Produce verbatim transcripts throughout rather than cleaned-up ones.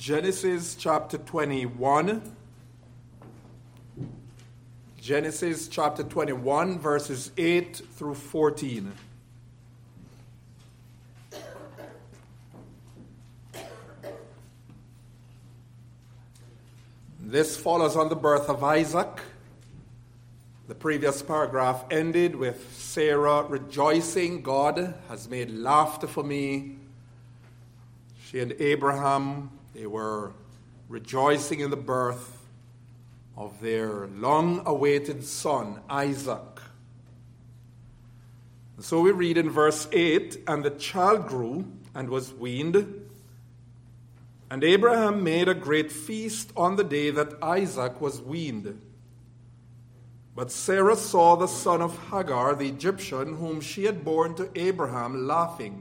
Genesis chapter twenty-one. Genesis chapter twenty-one, verses eight through fourteen. This follows on the birth of Isaac. The previous paragraph ended with Sarah rejoicing, God has made laughter for me. She and Abraham, they were rejoicing in the birth of their long-awaited son, Isaac. And so we read in verse eight, and the child grew and was weaned, and Abraham made a great feast on the day that Isaac was weaned. But Sarah saw the son of Hagar, the Egyptian, whom she had borne to Abraham, laughing.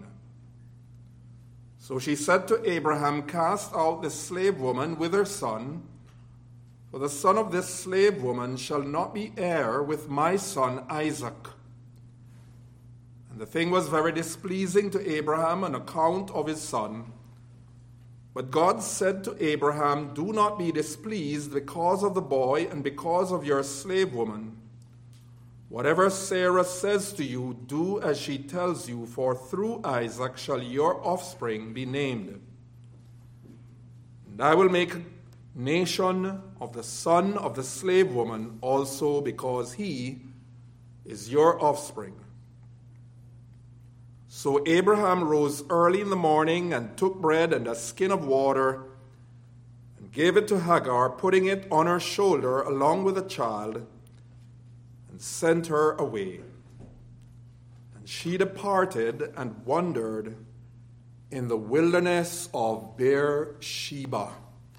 So she said to Abraham, cast out this slave woman with her son, for the son of this slave woman shall not be heir with my son Isaac. And the thing was very displeasing to Abraham on account of his son. But God said to Abraham, do not be displeased because of the boy and because of your slave woman. Whatever Sarah says to you, do as she tells you, for through Isaac shall your offspring be named. And I will make a nation of the son of the slave woman also, because he is your offspring. So Abraham rose early in the morning and took bread and a skin of water and gave it to Hagar, putting it on her shoulder along with the child, and sent her away. And she departed and wandered in the wilderness of Beersheba.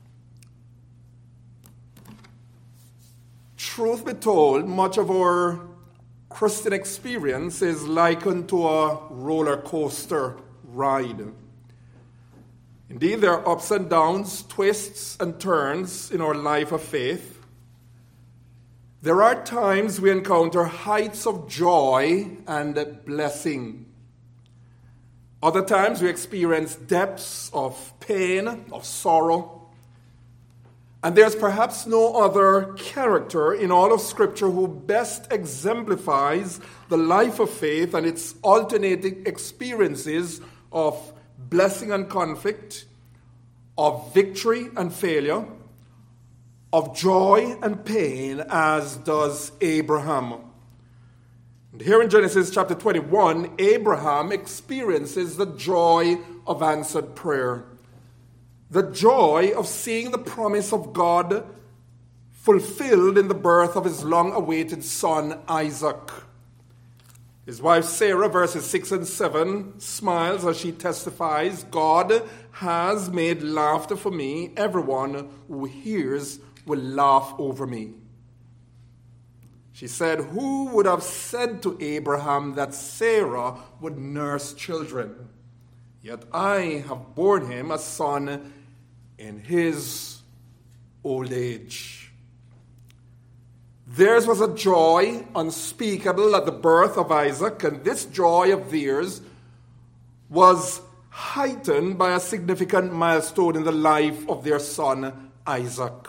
Truth be told, much of our Christian experience is likened to a roller coaster ride. Indeed, there are ups and downs, twists and turns in our life of faith. There are times we encounter heights of joy and blessing. Other times we experience depths of pain, of sorrow. And there's perhaps no other character in all of Scripture who best exemplifies the life of faith and its alternating experiences of blessing and conflict, of victory and failure, of joy and pain, as does Abraham. And here in Genesis chapter twenty-one, Abraham experiences the joy of answered prayer. The joy of seeing the promise of God fulfilled in the birth of his long-awaited son, Isaac. His wife Sarah, verses six and seven, smiles as she testifies, God has made laughter for me. Everyone who hears will laugh over me. She said, who would have said to Abraham that Sarah would nurse children? Yet I have borne him a son in his old age. Theirs was a joy unspeakable at the birth of Isaac, and this joy of theirs was heightened by a significant milestone in the life of their son Isaac.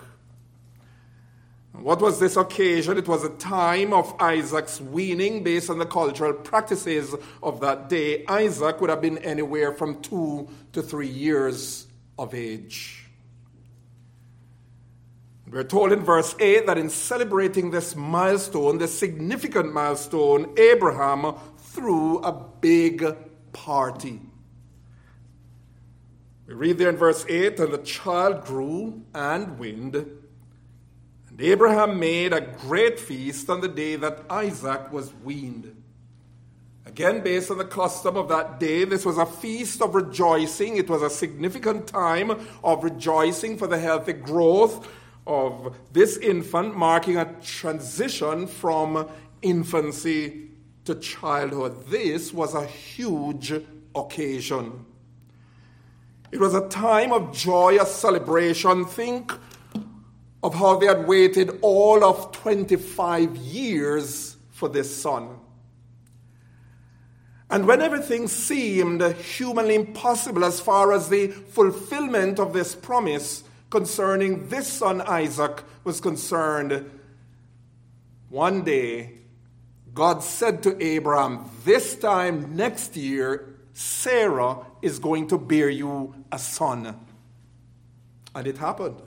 What was this occasion? It was a time of Isaac's weaning based on the cultural practices of that day. Isaac would have been anywhere from two to three years of age. We're told in verse eight that in celebrating this milestone, this significant milestone, Abraham threw a big party. We read there in verse eight, and the child grew and weaned, and Abraham made a great feast on the day that Isaac was weaned. Again, based on the custom of that day, this was a feast of rejoicing. It was a significant time of rejoicing for the healthy growth of this infant, marking a transition from infancy to childhood. This was a huge occasion. It was a time of joyous celebration. Think of how they had waited all of twenty-five years for this son. And when everything seemed humanly impossible as far as the fulfillment of this promise concerning this son Isaac was concerned, one day God said to Abraham, this time next year, Sarah is going to bear you a son. And it happened.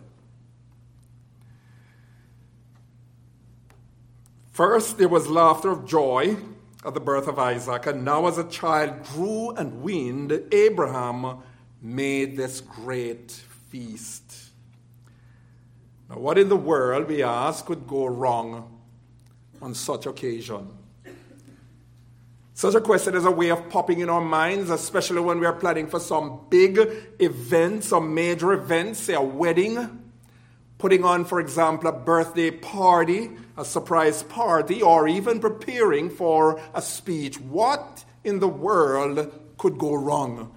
First, there was laughter of joy at the birth of Isaac, and now as a child grew and weaned, Abraham made this great feast. Now, what in the world, we ask, could go wrong on such occasion? Such a question is a way of popping in our minds, especially when we are planning for some big event, some major event, say a wedding, putting on, for example, a birthday party, a surprise party, or even preparing for a speech. What in the world could go wrong?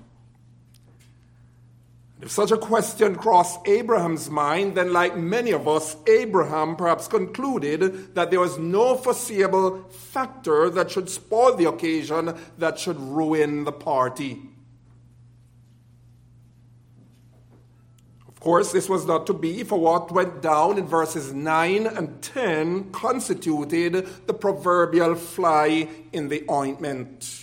If such a question crossed Abraham's mind, then like many of us, Abraham perhaps concluded that there was no foreseeable factor that should spoil the occasion, that should ruin the party. Of course, this was not to be, for what went down in verses nine and ten constituted the proverbial fly in the ointment.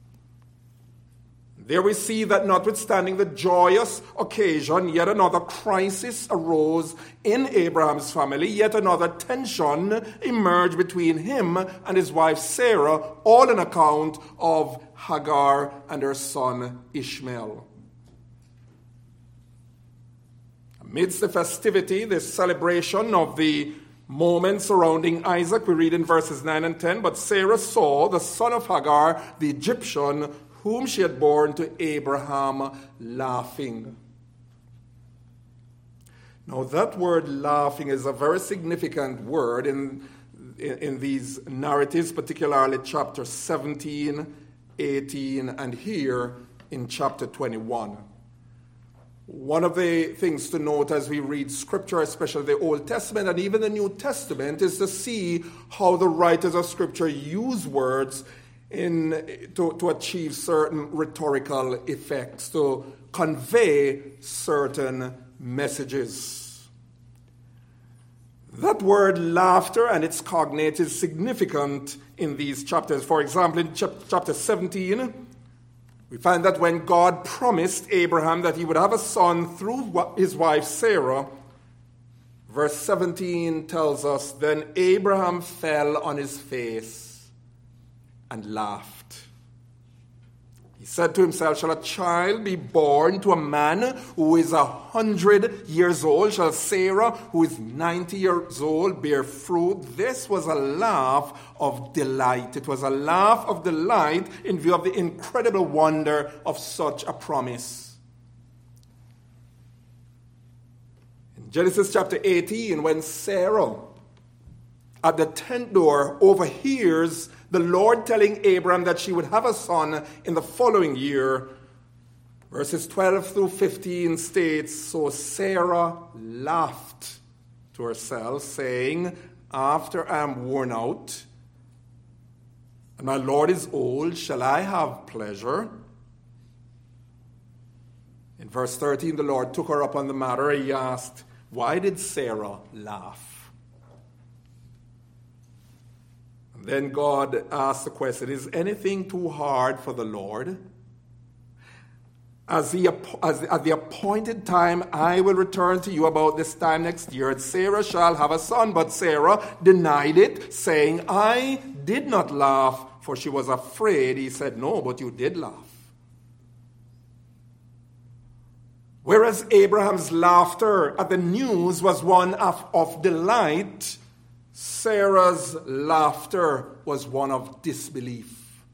There we see that notwithstanding the joyous occasion, yet another crisis arose in Abraham's family, yet another tension emerged between him and his wife Sarah, all on account of Hagar and her son Ishmael. Amidst the festivity, the celebration of the moment surrounding Isaac, we read in verses nine and ten, but Sarah saw the son of Hagar, the Egyptian, whom she had borne to Abraham, laughing. Now that word laughing is a very significant word in, in, in these narratives, particularly chapter seventeen, eighteen, and here in chapter twenty-one. One of the things to note as we read Scripture, especially the Old Testament and even the New Testament, is to see how the writers of Scripture use words in to, to achieve certain rhetorical effects, to convey certain messages. That word laughter and its cognate is significant in these chapters. For example, in chapter seventeen, we find that when God promised Abraham that he would have a son through his wife Sarah, verse seventeen tells us, then Abraham fell on his face and laughed. He said to himself, shall a child be born to a man who is a hundred years old? Shall Sarah, who is ninety years old, bear fruit? This was a laugh of delight. It was a laugh of delight in view of the incredible wonder of such a promise. In Genesis chapter eighteen, when Sarah at the tent door overhears the Lord telling Abraham that she would have a son in the following year, verses twelve through fifteen states, so Sarah laughed to herself, saying, after I am worn out, and my Lord is old, shall I have pleasure? In verse thirteen, the Lord took her up on the matter. He asked, why did Sarah laugh? Then God asked the question, is anything too hard for the Lord? As the, as at the appointed time, I will return to you about this time next year, and Sarah shall have a son. But Sarah denied it, saying, I did not laugh, for she was afraid. He said, no, but you did laugh. Whereas Abraham's laughter at the news was one of, of delight, Sarah's laughter was one of disbelief.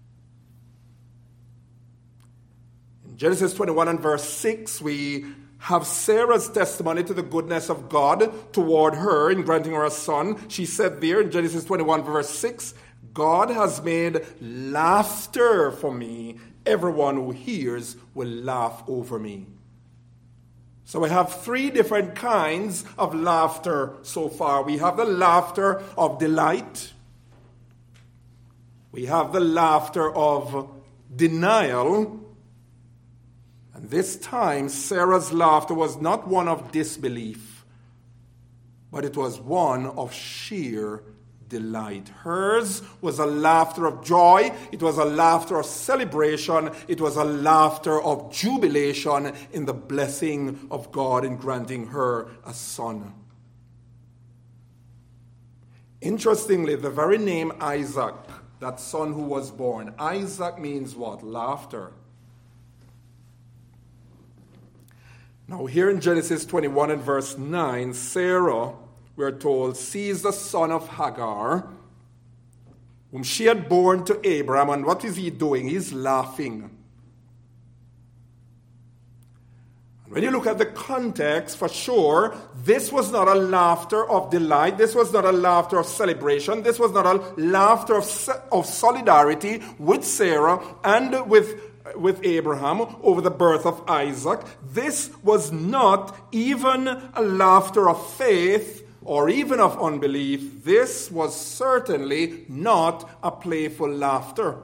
In Genesis twenty-one and verse six, we have Sarah's testimony to the goodness of God toward her in granting her a son. She said there in Genesis twenty-one verse six, God has made laughter for me. Everyone who hears will laugh over me. So we have three different kinds of laughter so far. We have the laughter of delight. We have the laughter of denial. And this time, Sarah's laughter was not one of disbelief, but it was one of sheer delight. Hers was a laughter of joy. It was a laughter of celebration. It was a laughter of jubilation in the blessing of God in granting her a son. Interestingly, the very name Isaac, that son who was born, Isaac means what? Laughter. Now here in Genesis twenty-one and verse nine, Sarah, we're told, sees the son of Hagar, whom she had borne to Abraham, and what is he doing? He's laughing. And when you look at the context, for sure, this was not a laughter of delight. This was not a laughter of celebration. This was not a laughter of, of solidarity with Sarah and with with Abraham over the birth of Isaac. This was not even a laughter of faith or even of unbelief. This was certainly not a playful laughter.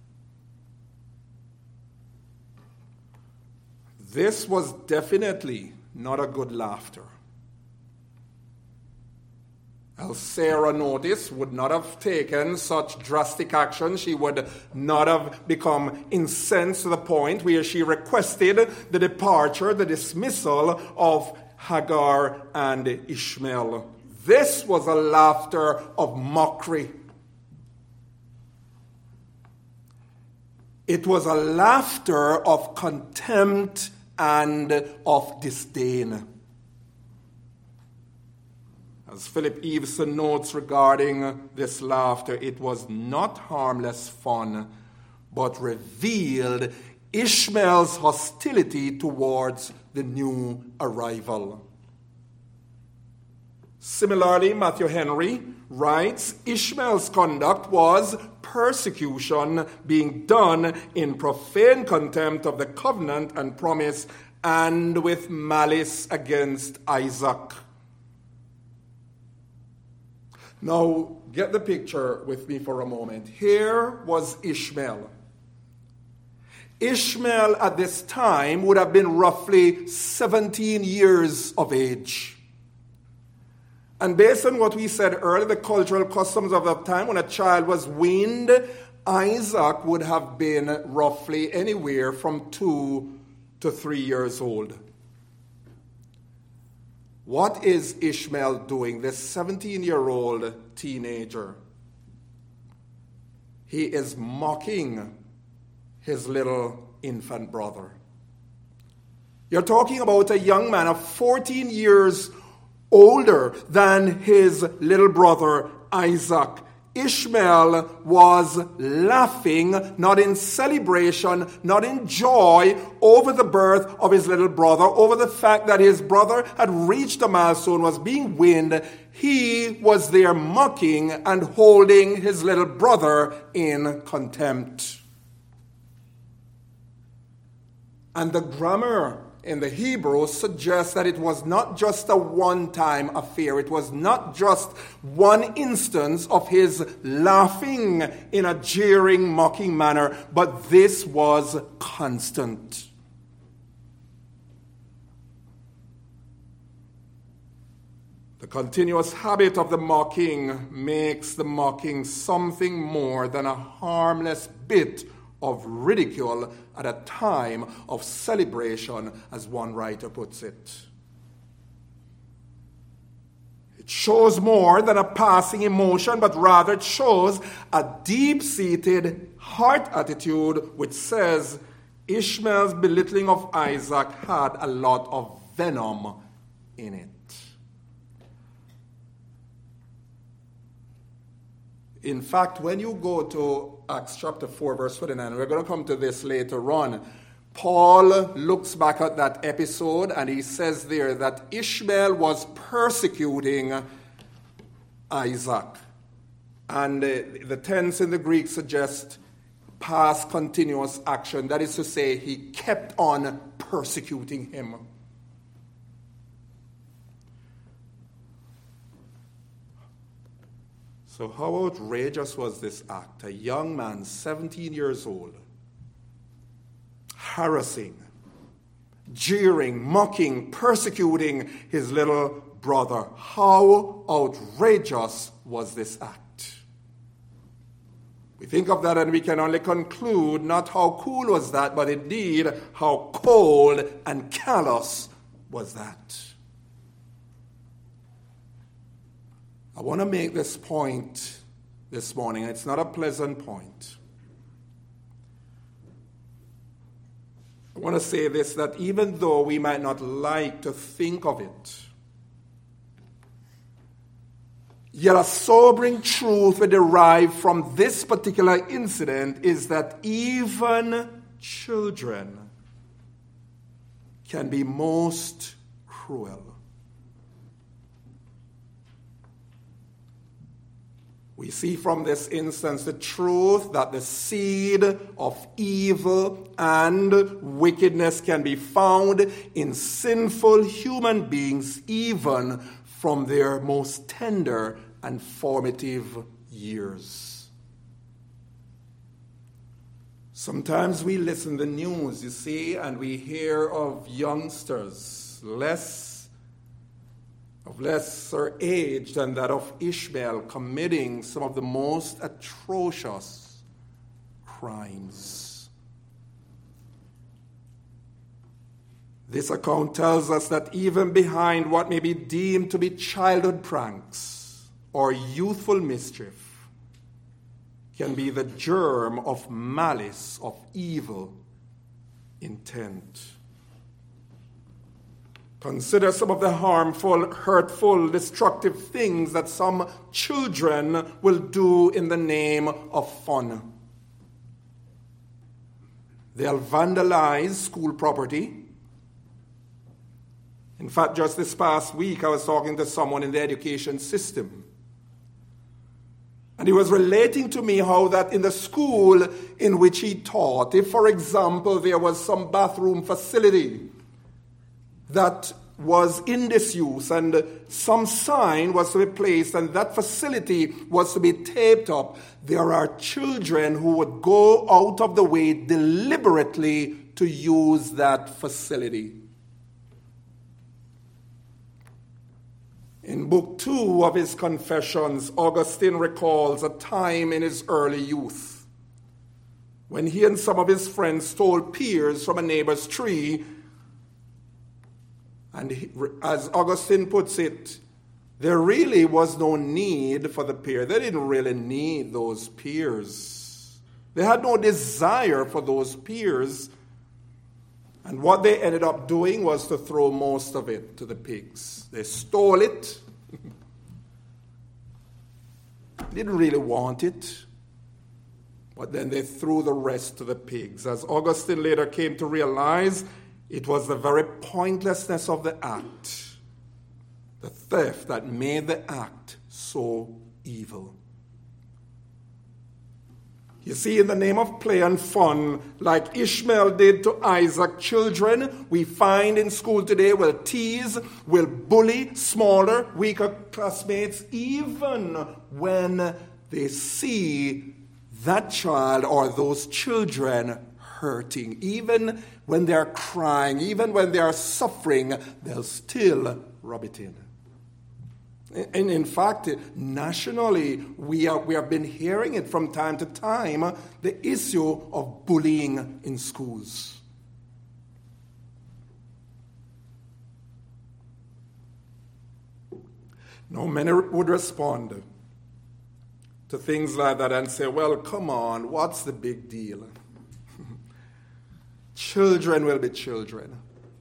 This was definitely not a good laughter. As Sarah, notice, would not have taken such drastic action. She would not have become incensed to the point where she requested the departure, the dismissal of Hagar and Ishmael. This was a laughter of mockery. It was a laughter of contempt and of disdain. As Philip Eveson notes regarding this laughter, it was not harmless fun, but revealed Ishmael's hostility towards the new arrival. Similarly, Matthew Henry writes, Ishmael's conduct was persecution being done in profane contempt of the covenant and promise and with malice against Isaac. Now, get the picture with me for a moment. Here was Ishmael. Ishmael at this time would have been roughly seventeen years of age. And based on what we said earlier, the cultural customs of that time, when a child was weaned, Isaac would have been roughly anywhere from two to three years old. What is Ishmael doing, this seventeen-year-old teenager? He is mocking his little infant brother. You're talking about a young man of fourteen years older than his little brother Isaac. Ishmael was laughing, not in celebration, not in joy, over the birth of his little brother, over the fact that his brother had reached a milestone, was being weaned. He was there mocking and holding his little brother in contempt. And the grammar in the Hebrew suggests that it was not just a one-time affair. It was not just one instance of his laughing in a jeering, mocking manner, but this was constant. The continuous habit of the mocking makes the mocking something more than a harmless bit of ridicule at a time of celebration, as one writer puts it. It shows more than a passing emotion, but rather it shows a deep-seated heart attitude which says Ishmael's belittling of Isaac had a lot of venom in it. In fact, when you go to Acts chapter four, verse twenty-nine, we're going to come to this later on, Paul looks back at that episode and he says there that Ishmael was persecuting Isaac. And uh, the tense in the Greek suggests past continuous action. That is to say, he kept on persecuting him. So how outrageous was this act? A young man, seventeen years old, harassing, jeering, mocking, persecuting his little brother. How outrageous was this act? We think of that and we can only conclude not how cool was that, but indeed how cold and callous was that. I want to make this point this morning. It's not a pleasant point. I want to say this, that even though we might not like to think of it, yet a sobering truth we derive from this particular incident is that even children can be most cruel. We see from this instance the truth that the seed of evil and wickedness can be found in sinful human beings even from their most tender and formative years. Sometimes we listen to the news, you see, and we hear of youngsters less of lesser age than that of Ishmael committing some of the most atrocious crimes. This account tells us that even behind what may be deemed to be childhood pranks or youthful mischief can be the germ of malice, of evil intent. Consider some of the harmful, hurtful, destructive things that some children will do in the name of fun. They'll vandalize school property. In fact, just this past week, I was talking to someone in the education system. And he was relating to me how that in the school in which he taught, if, for example, there was some bathroom facility that was in disuse and some sign was to be placed and that facility was to be taped up, there are children who would go out of the way deliberately to use that facility. In book two of his Confessions, Augustine recalls a time in his early youth when he and some of his friends stole pears from a neighbor's tree. And he, as Augustine puts it, there really was no need for the pear. They didn't really need those pears. They had no desire for those pears. And what they ended up doing was to throw most of it to the pigs. They stole it. Didn't really want it. But then they threw the rest to the pigs. As Augustine later came to realize, it was the very pointlessness of the act, the theft, that made the act so evil. You see, in the name of play and fun, like Ishmael did to Isaac, children we find in school today will tease, will bully smaller, weaker classmates, even when they see that child or those children hurting. Even when they're crying, even when they are suffering, they'll still rub it in. And in fact, nationally, we, are, we have been hearing it from time to time, the issue of bullying in schools. Now, many would respond to things like that and say, well, come on, what's the big deal? Children will be children.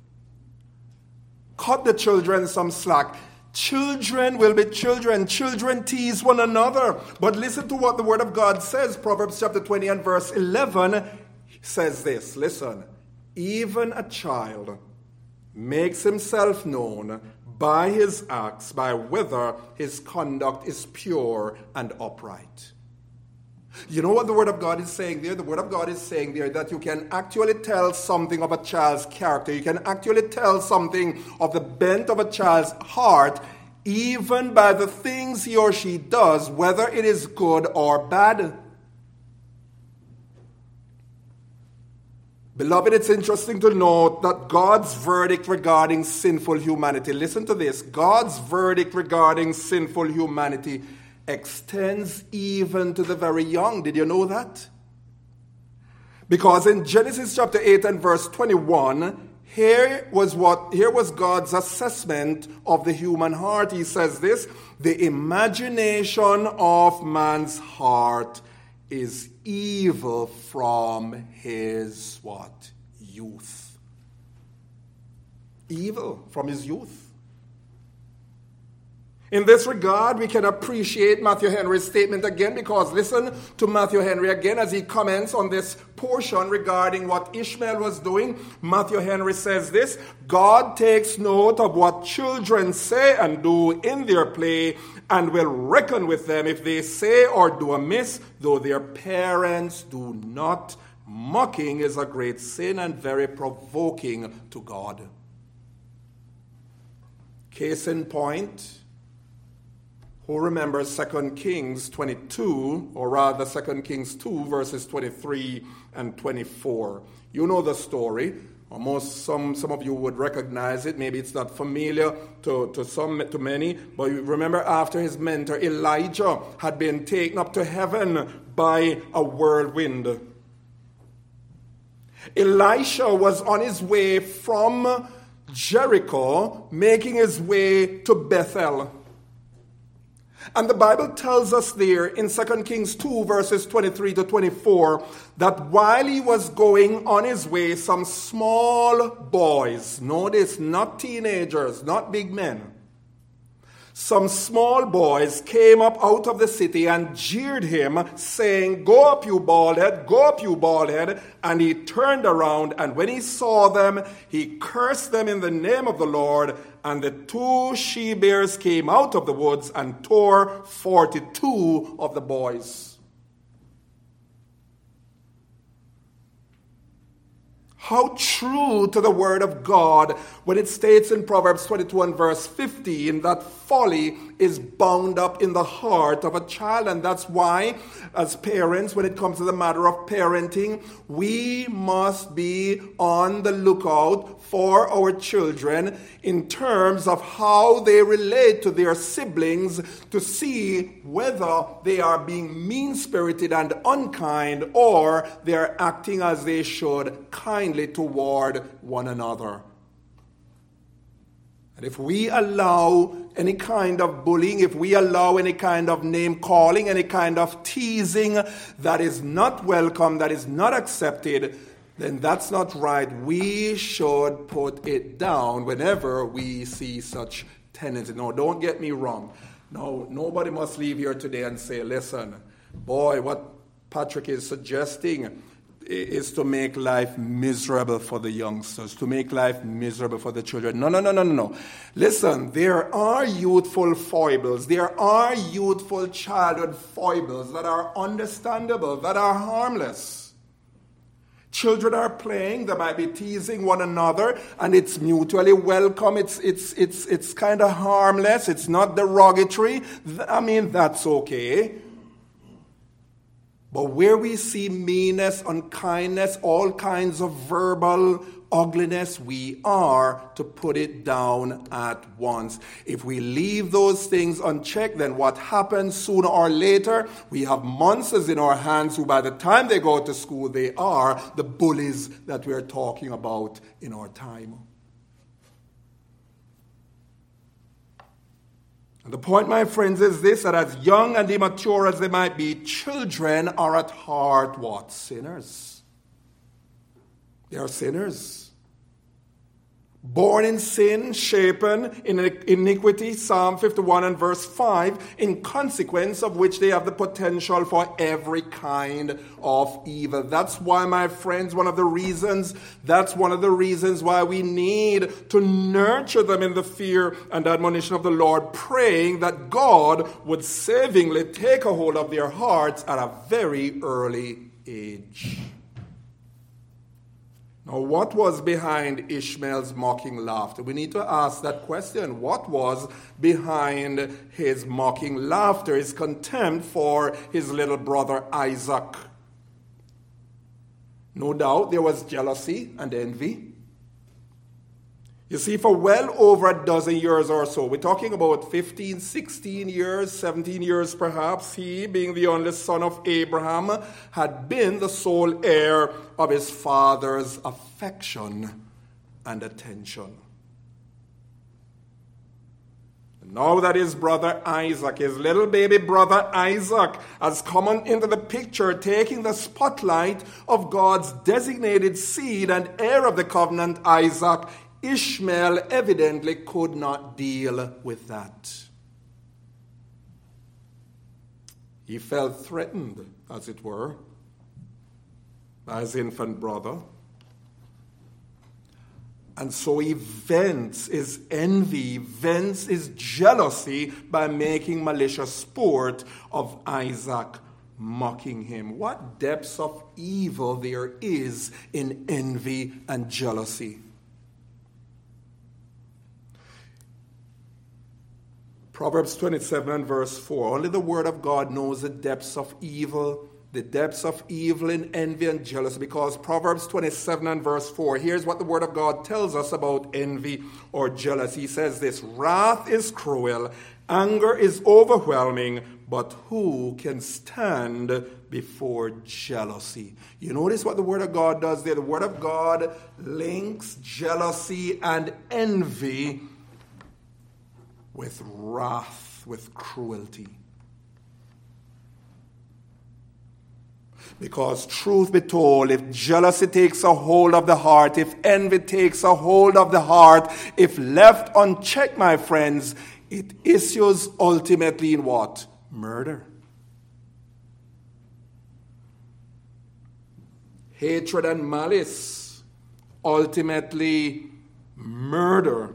Cut the children some slack. Children will be children. Children tease one another. But listen to what the Word of God says. Proverbs chapter twenty and verse eleven says this. Listen. Even a child makes himself known by his acts, by whether his conduct is pure and upright. You know what the Word of God is saying there? The Word of God is saying there that you can actually tell something of a child's character. You can actually tell something of the bent of a child's heart even by the things he or she does, whether it is good or bad. Beloved, it's interesting to note that God's verdict regarding sinful humanity, listen to this, God's verdict regarding sinful humanity extends even to the very young. Did you know that? Because in Genesis chapter eight and verse twenty-one, here was what here was God's assessment of the human heart. He says this, the imagination of man's heart is evil from his what? Youth. Evil from his youth. In this regard, we can appreciate Matthew Henry's statement again, because listen to Matthew Henry again as he comments on this portion regarding what Ishmael was doing. Matthew Henry says this, God takes note of what children say and do in their play, and will reckon with them if they say or do amiss, though their parents do not. Mocking is a great sin and very provoking to God. Case in point, who remembers Second Kings twenty-two, or rather Second Kings two, verses twenty-three and twenty-four. You know the story. Almost some, some of you would recognize it. Maybe it's not familiar to, to some, to many. But you remember after his mentor Elijah had been taken up to heaven by a whirlwind. Elisha was on his way from Jericho, making his way to Bethel. And the Bible tells us there in Second Kings two, verses twenty-three to twenty-four, that while he was going on his way, some small boys, notice, not teenagers, not big men, some small boys came up out of the city and jeered him, saying, "Go up, you bald head, go up, you bald head." And he turned around, and when he saw them, he cursed them in the name of the Lord. And the two she-bears came out of the woods and tore forty-two of the boys. How true to the word of God when it states in Proverbs twenty-two and verse fifteen that folly is bound up in the heart of a child. And that's why, as parents, when it comes to the matter of parenting, we must be on the lookout for our children in terms of how they relate to their siblings, to see whether they are being mean-spirited and unkind, or they are acting as they should, kindly toward one another. And if we allow any kind of bullying, if we allow any kind of name calling, any kind of teasing that is not welcome, that is not accepted, then that's not right. We should put it down whenever we see such tendency. No, don't get me wrong. No, nobody must leave here today and say, listen, boy, what Patrick is suggesting is to make life miserable for the youngsters, to make life miserable for the children. No, no, no, no, no, no. Listen, there are youthful foibles. There are youthful childhood foibles that are understandable, that are harmless. Children are playing, they might be teasing one another, and it's mutually welcome. It's it's it's it's kind of harmless. It's not derogatory. I mean, that's okay. But where we see meanness, unkindness, all kinds of verbal ugliness, we are to put it down at once. If we leave those things unchecked, then what happens sooner or later? We have monsters in our hands who by the time they go to school, they are the bullies that we are talking about in our time. The point, my friends, is this, that as young and immature as they might be, children are at heart what? Sinners. They are sinners. Born in sin, shapen in iniquity, Psalm fifty-one and verse five, in consequence of which they have the potential for every kind of evil. That's why, my friends, one of the reasons, that's one of the reasons why we need to nurture them in the fear and admonition of the Lord, praying that God would savingly take a hold of their hearts at a very early age. Now, what was behind Ishmael's mocking laughter? We need to ask that question. What was behind his mocking laughter, his contempt for his little brother Isaac? No doubt there was jealousy and envy. You see, for well over a dozen years or so, we're talking about fifteen, sixteen years, seventeen years perhaps, he, being the only son of Abraham, had been the sole heir of his father's affection and attention. Now that his brother Isaac, his little baby brother Isaac, has come on into the picture, taking the spotlight of God's designated seed and heir of the covenant, Isaac, Ishmael evidently could not deal with that. He felt threatened, as it were, by his infant brother. And so he vents his envy, vents his jealousy by making malicious sport of Isaac, mocking him. What depths of evil there is in envy and jealousy. Proverbs twenty-seven and verse four. Only the word of God knows the depths of evil, the depths of evil in envy and jealousy, because Proverbs twenty-seven and verse four, here's what the word of God tells us about envy or jealousy. He says this: wrath is cruel, anger is overwhelming, but who can stand before jealousy? You notice what the word of God does there. The word of God links jealousy and envy with wrath, with cruelty. Because truth be told, if jealousy takes a hold of the heart, if envy takes a hold of the heart, if left unchecked, my friends, it issues ultimately in what? Murder. Hatred and malice, ultimately murder.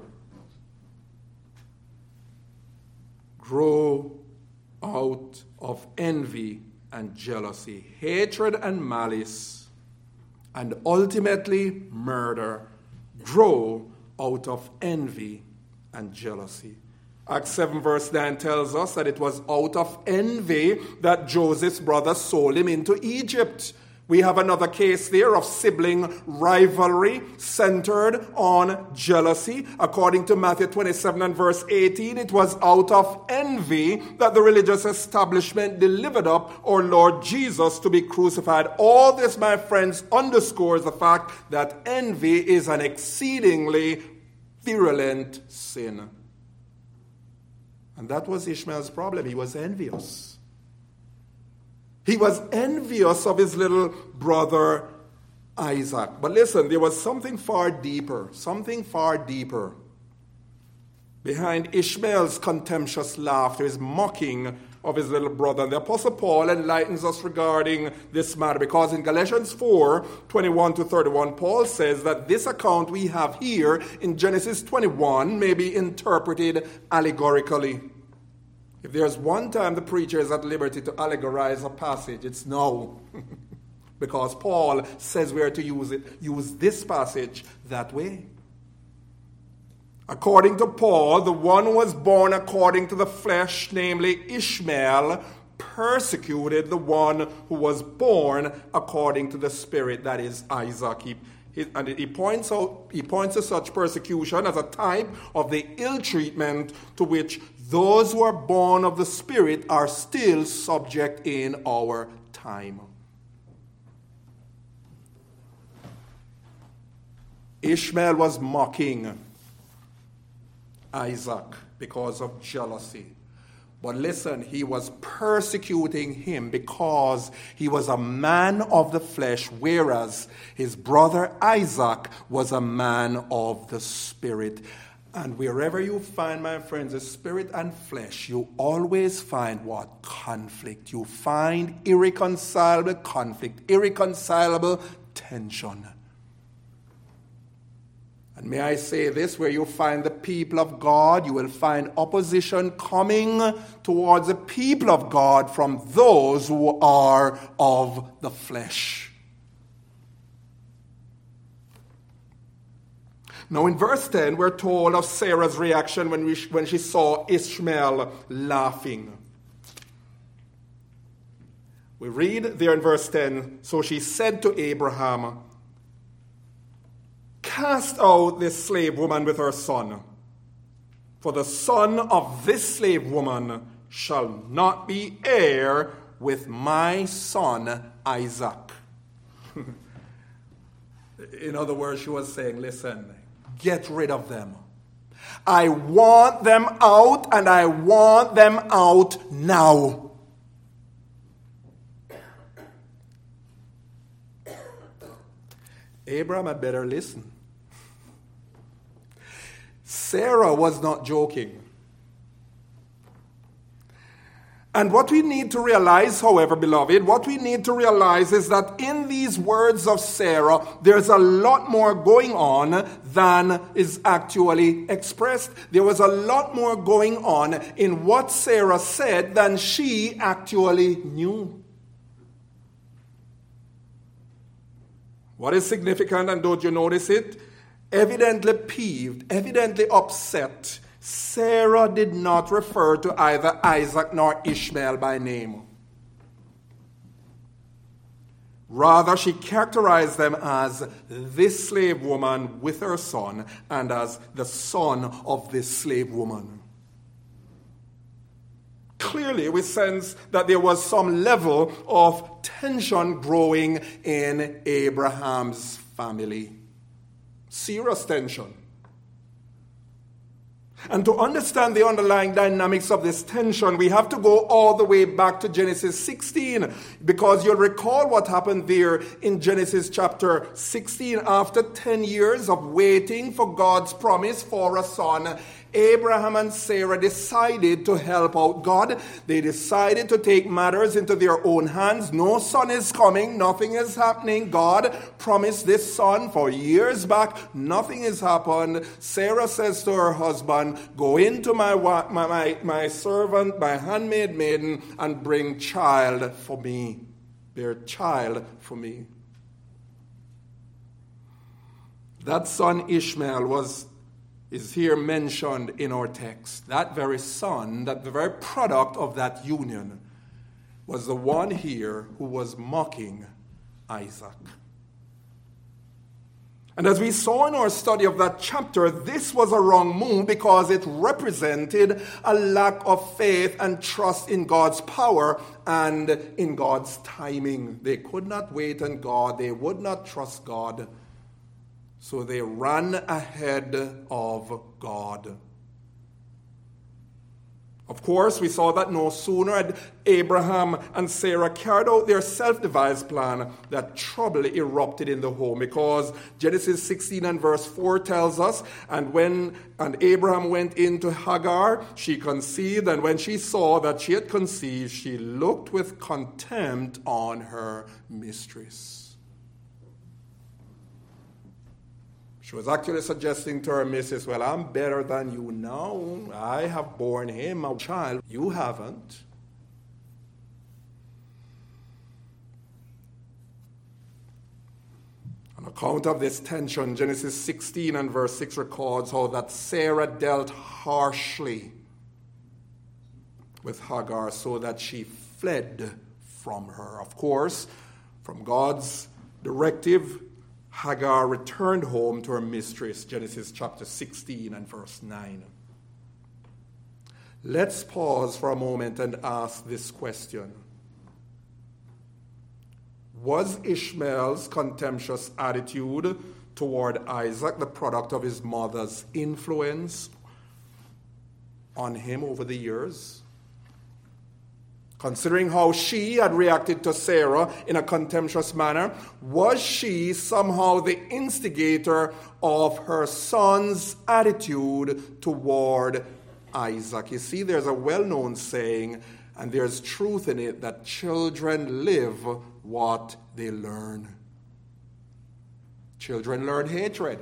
Grow out of envy and jealousy, hatred and malice, and ultimately murder, grow out of envy and jealousy. Acts seven verse nine tells us that it was out of envy that Joseph's brothers sold him into Egypt. We have another case there of sibling rivalry centered on jealousy. According to Matthew twenty-seven and verse eighteen, it was out of envy that the religious establishment delivered up our Lord Jesus to be crucified. All this, my friends, underscores the fact that envy is an exceedingly virulent sin. And that was Ishmael's problem. He was envious. He was envious of his little brother Isaac. But listen, there was something far deeper, something far deeper behind Ishmael's contemptuous laughter, his mocking of his little brother. And the Apostle Paul enlightens us regarding this matter, because in Galatians four, twenty-one to thirty-one, Paul says that this account we have here in Genesis twenty-one may be interpreted allegorically. If there's one time the preacher is at liberty to allegorize a passage, it's now. Because Paul says we are to use it, use this passage that way. According to Paul, the one who was born according to the flesh, namely Ishmael, persecuted the one who was born according to the Spirit, that is Isaac. He, he, and he points out, he points to such persecution as a type of the ill treatment to which those who are born of the Spirit are still subject in our time. Ishmael was mocking Isaac because of jealousy. But listen, he was persecuting him because he was a man of the flesh, whereas his brother Isaac was a man of the Spirit. And wherever you find, my friends, the spirit and flesh, you always find what? Conflict. You find irreconcilable conflict, irreconcilable tension. And may I say this, where you find the people of God, you will find opposition coming towards the people of God from those who are of the flesh. Now in verse ten, we're told of Sarah's reaction when, we, when she saw Ishmael laughing. We read there in verse ten, so she said to Abraham, cast out this slave woman with her son, for the son of this slave woman shall not be heir with my son Isaac. In other words, she was saying, listen, get rid of them. I want them out, and I want them out now. Abraham had better listen. Sarah was not joking. And what we need to realize, however, beloved, what we need to realize is that in these words of Sarah, there's a lot more going on than is actually expressed. There was a lot more going on in what Sarah said than she actually knew. What is significant, and don't you notice it? Evidently peeved, evidently upset, Sarah did not refer to either Isaac nor Ishmael by name. Rather, she characterized them as this slave woman with her son and as the son of this slave woman. Clearly, we sense that there was some level of tension growing in Abraham's family. Serious tension. And to understand the underlying dynamics of this tension, we have to go all the way back to Genesis sixteen, because you'll recall what happened there in Genesis chapter sixteen. After ten years of waiting for God's promise for a son, Abraham and Sarah decided to help out God. They decided to take matters into their own hands. No son is coming. Nothing is happening. God promised this son for years back. Nothing has happened. Sarah says to her husband, go into my, my, my, my servant, my handmaid maiden, and bring child for me. Bear child for me. That son Ishmael was is here mentioned in our text. That very son, that the very product of that union, was the one here who was mocking Isaac. And as we saw in our study of that chapter, this was a wrong move because it represented a lack of faith and trust in God's power and in God's timing. They could not wait on God. They would not trust God. So they ran ahead of God. Of course, we saw that no sooner had Abraham and Sarah carried out their self-devised plan that trouble erupted in the home, because Genesis sixteen and verse four tells us, and when and Abraham went into Hagar, she conceived, and when she saw that she had conceived, she looked with contempt on her mistress. She was actually suggesting to her missus, well, I'm better than you now. I have borne him a child. You haven't. On account of this tension, Genesis sixteen and verse six records how that Sarah dealt harshly with Hagar so that she fled from her. Of course, from God's directive, Hagar returned home to her mistress, Genesis chapter sixteen and verse nine. Let's pause for a moment and ask this question. Was Ishmael's contemptuous attitude toward Isaac the product of his mother's influence on him over the years? Considering how she had reacted to Sarah in a contemptuous manner, was she somehow the instigator of her son's attitude toward Isaac? You see, there's a well-known saying, and there's truth in it, that children live what they learn. Children learn hatred.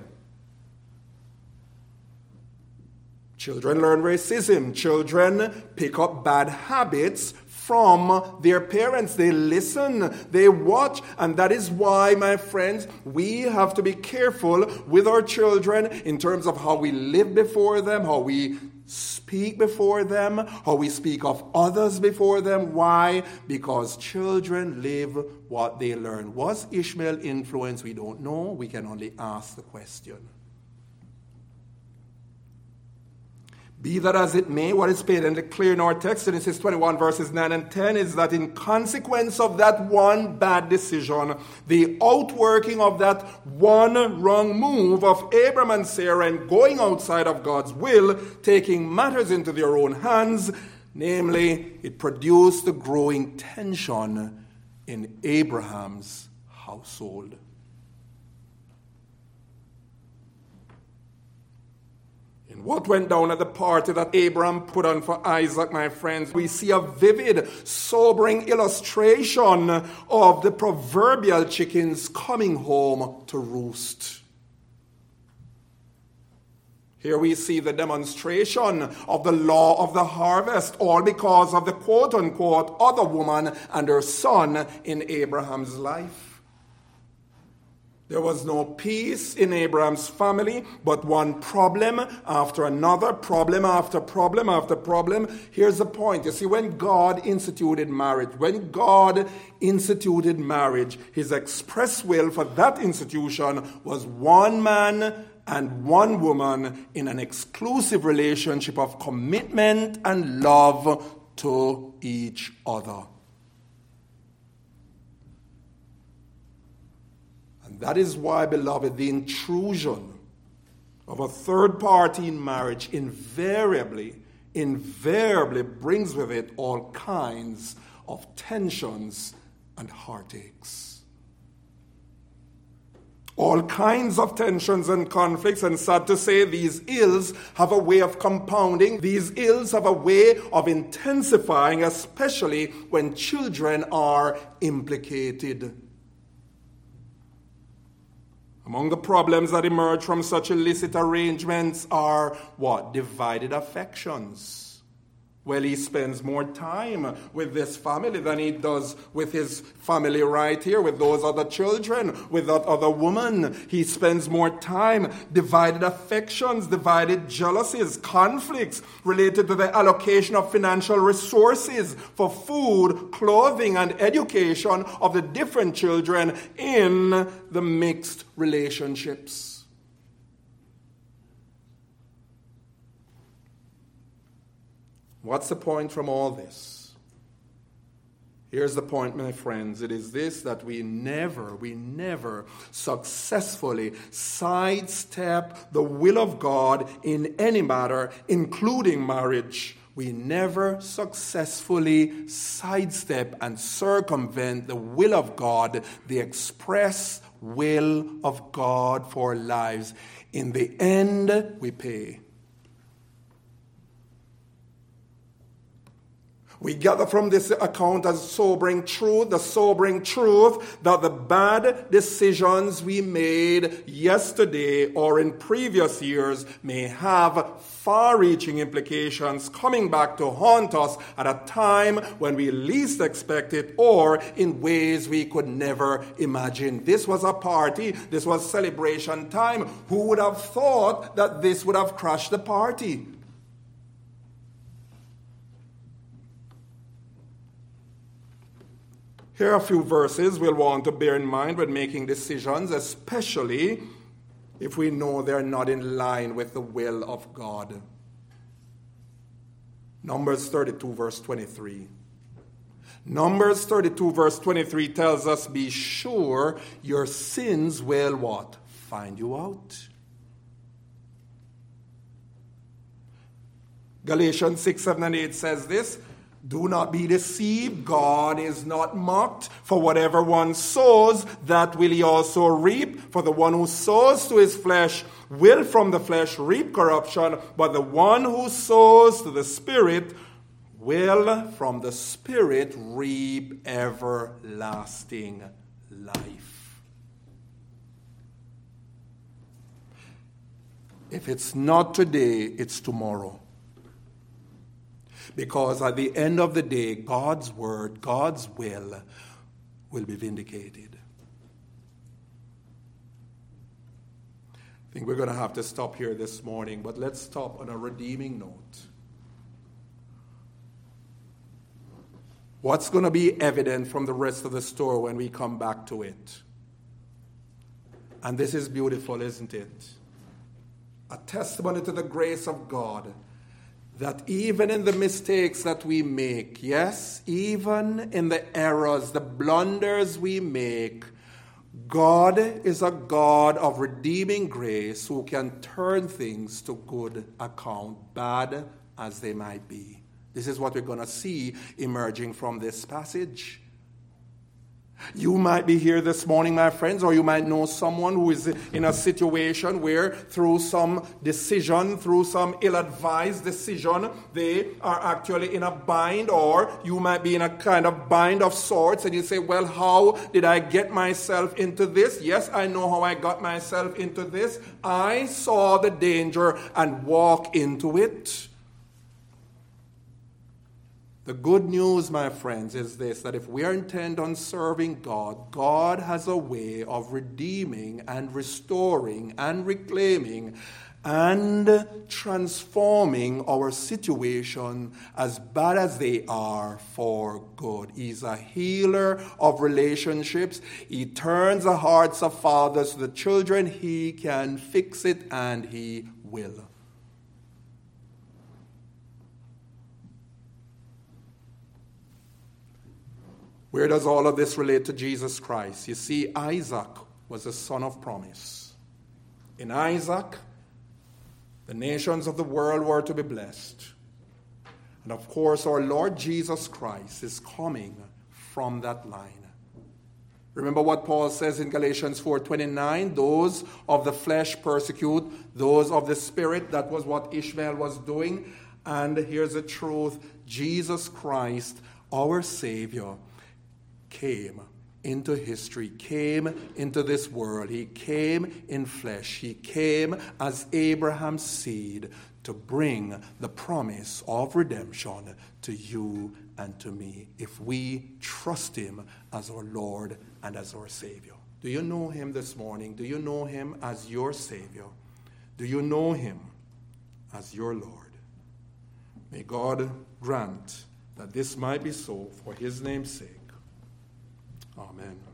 Children learn racism. Children pick up bad habits from their parents. They listen, they watch, and that is why, my friends, we have to be careful with our children in terms of how we live before them, how we speak before them, how we speak of others before them. Why? Because children live what they learn. Was Ishmael influenced? We don't know. We can only ask the question. Be that as it may, what is patently clear in our text, Genesis twenty-one, verses nine and ten, is that in consequence of that one bad decision, the outworking of that one wrong move of Abram and Sarah and going outside of God's will, taking matters into their own hands, namely, it produced a growing tension in Abraham's household. In what went down at the party that Abraham put on for Isaac, my friends, we see a vivid, sobering illustration of the proverbial chickens coming home to roost. Here we see the demonstration of the law of the harvest, all because of the quote-unquote other woman and her son in Abraham's life. There was no peace in Abraham's family, but one problem after another, problem after problem after problem. Here's the point. You see, when God instituted marriage, when God instituted marriage, his express will for that institution was one man and one woman in an exclusive relationship of commitment and love to each other. That is why, beloved, the intrusion of a third party in marriage invariably, invariably brings with it all kinds of tensions and heartaches. All kinds of tensions and conflicts, and sad to say, these ills have a way of compounding. These ills have a way of intensifying, especially when children are implicated. Among the problems that emerge from such illicit arrangements are what? Divided affections. Well, he spends more time with this family than he does with his family right here, with those other children, with that other woman. He spends more time. Divided affections, divided jealousies, conflicts related to the allocation of financial resources for food, clothing, and education of the different children in the mixed relationships. What's the point from all this? Here's the point, my friends. It is this, that we never, we never successfully sidestep the will of God in any matter, including marriage. We never successfully sidestep and circumvent the will of God, the express will of God for our lives. In the end, we pay. We gather from this account as sobering truth, the sobering truth that the bad decisions we made yesterday or in previous years may have far-reaching implications coming back to haunt us at a time when we least expect it or in ways we could never imagine. This was a party. This was celebration time. Who would have thought that this would have crashed the party? Here are a few verses we'll want to bear in mind when making decisions, especially if we know they're not in line with the will of God. Numbers thirty-two, verse twenty-three. Numbers thirty-two, verse twenty-three tells us, be sure your sins will what? Find you out. Galatians six, seven, and eight says this, do not be deceived. God is not mocked. For whatever one sows, that will he also reap. For the one who sows to his flesh will from the flesh reap corruption. But the one who sows to the Spirit will from the Spirit reap everlasting life. If it's not today, it's tomorrow. Because at the end of the day, God's word, God's will, will be vindicated. I think we're going to have to stop here this morning, but let's stop on a redeeming note. What's going to be evident from the rest of the story when we come back to it? And this is beautiful, isn't it? A testimony to the grace of God, that even in the mistakes that we make, yes, even in the errors, the blunders we make, God is a God of redeeming grace who can turn things to good account, bad as they might be. This is what we're going to see emerging from this passage. You might be here this morning, my friends, or you might know someone who is in a situation where through some decision, through some ill-advised decision, they are actually in a bind, or you might be in a kind of bind of sorts, and you say, well, how did I get myself into this? Yes, I know how I got myself into this. I saw the danger and walked into it. The good news, my friends, is this, that if we are intent on serving God, God has a way of redeeming and restoring and reclaiming and transforming our situation, as bad as they are, for good. He's a healer of relationships. He turns the hearts of fathers to the children. He can fix it, and he will. Where does all of this relate to Jesus Christ? You see, Isaac was a son of promise. In Isaac, the nations of the world were to be blessed. And of course, our Lord Jesus Christ is coming from that line. Remember what Paul says in Galatians four twenty-nine, those of the flesh persecute, those of the spirit. That was what Ishmael was doing. And here's the truth, Jesus Christ, our Savior, came into history, came into this world. He came in flesh. He came as Abraham's seed to bring the promise of redemption to you and to me, if we trust him as our Lord and as our Savior. Do you know him this morning? Do you know him as your Savior? Do you know him as your Lord? May God grant that this might be so for his name's sake. Amen.